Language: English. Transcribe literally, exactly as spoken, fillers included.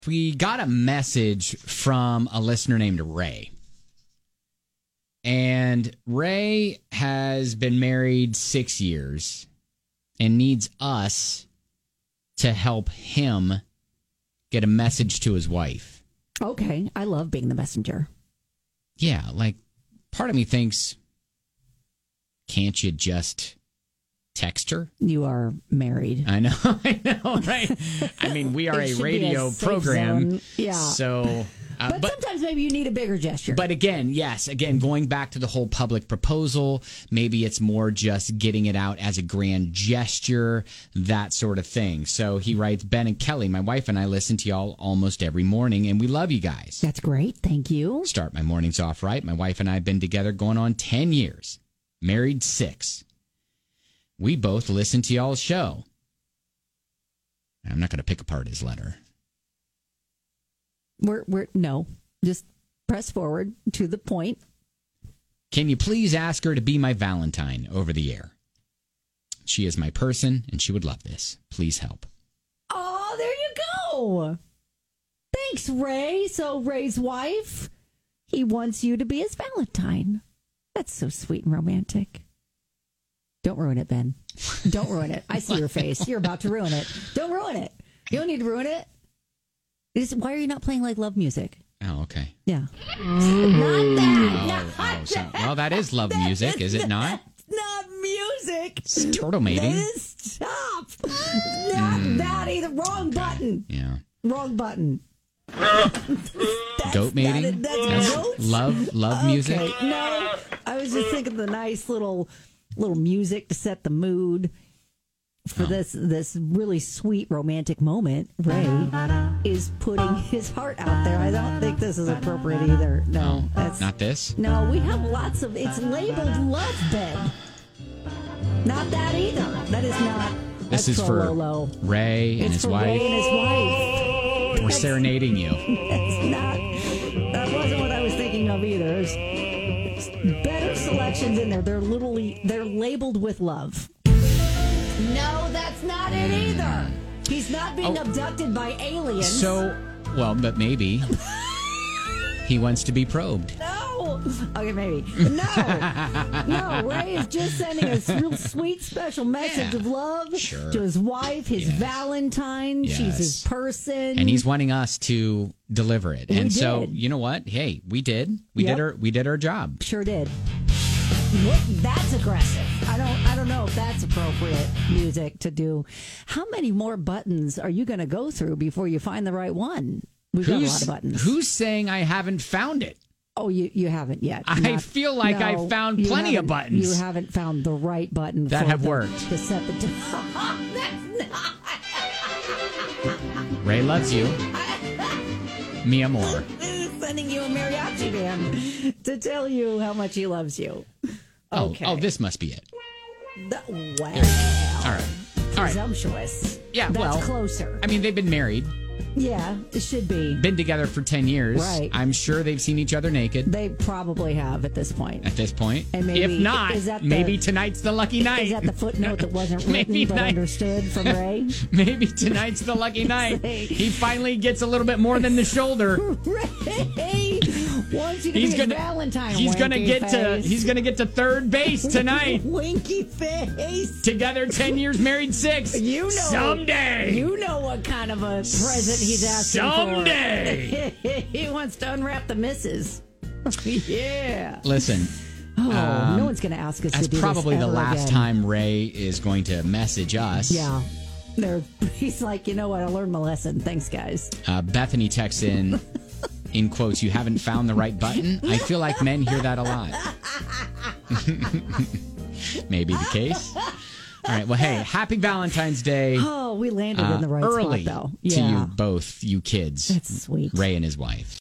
We got a message from a listener named Ray. And Ray has been married six years and needs us to help him get a message to his wife. Okay. I love being the messenger. Yeah, like part of me thinks, can't you just text her? You are married. I know, I know, right? I mean, we are a radio a program. Zone. Yeah. So, uh, but, but sometimes maybe you need a bigger gesture. But again, yes, again, going back to the whole public proposal, maybe it's more just getting it out as a grand gesture, that sort of thing. So he writes, Ben and Kelly, my wife and I listen to y'all almost every morning, and we love you guys. That's great. Thank you. Start my mornings off right. My wife and I have been together going on ten years, married six. We both listen to y'all's show. I'm not going to pick apart his letter. We're, we're, no, just press forward to the point. Can you please ask her to be my Valentine over the air? She is my person, and she would love this. Please help. Oh, there you go. Thanks, Ray. So Ray's wife, he wants you to be his Valentine. That's so sweet and romantic. Don't ruin it, Ben. Don't ruin it. I see your face. You're about to ruin it. Don't ruin it. You don't need to ruin it. It's, why are you not playing like love music? Oh, okay. Yeah. Not that. Oh, Not oh, so, that. well, that is love That music, is it not? Not music. It's turtle mating. Stop. Not Mm. that either. Wrong button. Yeah. Wrong button. Goat mating? That, that's That's goats? love, love music? Okay. No, I was just thinking the nice little little music to set the mood for Oh. this this really sweet romantic moment. Ray is putting his heart out there. I don't think this is appropriate either. No, Oh, that's not this? No, we have lots of. It's labeled love bed. Not that either. That is not. This that's is for Lolo. Ray and It's his for wife. Ray and his wife. We're serenading you. That's not. That wasn't what I was thinking of either. There's better selections in there. They're literally they're labeled with love. No, that's not it either. He's not being Oh. abducted by aliens. So, well, but maybe he wants to be probed. No. Okay, maybe. No. No, Ray is just sending a real sweet, special message Yeah. of love Sure. to his wife, his Yes. Valentine. Yes. She's his person. And he's wanting us to deliver it. We And so, did. you know what? Hey, we did. We Yep. did our we did our job. Sure did. What? That's aggressive. I don't. I don't know if that's appropriate music to do. How many more buttons are you going to go through before you find the right one? We've got a lot of buttons. Who's saying I haven't found it? Oh, you you haven't yet. I Not- feel like no, I found you plenty of haven't- buttons. You haven't found the right button That for have the, worked. to set the. That's not. Ray loves you. Me more. Sending you a mariachi band to tell you how much he loves you. Okay. Oh, oh, this must be it. The, wow. All right. All right. Presumptuous. Yeah, That's well, closer. I mean, they've been married, Yeah, it should be. been together for ten years. Right. I'm sure they've seen each other naked They probably have at this point. at this point. And maybe- if not, is that the- maybe tonight's the lucky night. Is that the footnote that wasn't written Maybe but not. understood from Ray? Maybe tonight's the lucky night. Say. He finally gets a little bit more than the shoulder. Ray wants you to He's be gonna his Valentine. He's gonna winky get to face. he's gonna get to third base tonight. Winky face. Together ten years, married six. You know someday. You know what kind of a present he's asking Someday. for. He wants to unwrap the missus. Yeah. Listen, Oh, Um, no one's going to ask us that's to do probably this the ever last again. time Ray is going to message us. Yeah. They're, he's like, you know what? I learned my lesson. Thanks, guys. Uh, Bethany texts in, in quotes, "You haven't found the right button." I feel like men hear that a lot. Maybe the case. All right. Well, hey, happy Valentine's Day. Oh, we landed uh, in the right early spot, though. to Yeah. you both, you kids. That's sweet. Ray and his wife.